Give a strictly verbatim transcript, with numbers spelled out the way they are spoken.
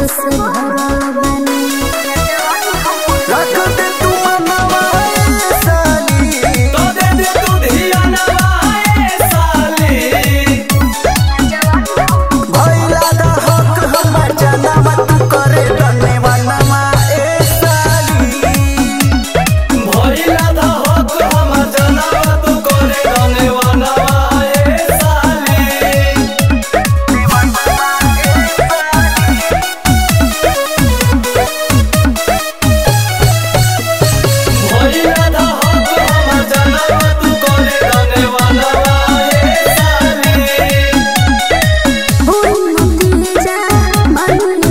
बस भरल बनी रख दे तू मनवा ए साली तो दे दे तू धियानवा ए साली भइला दा हक हमर जनवा तू करे धन्यवादवा ए साली भइला दा हक हमर जनवा तू करे धन्यवादवा ए साली भइला दा हक हमर जनवा तू करे धन्यवादवा ए साली फूल मुकिल जा मन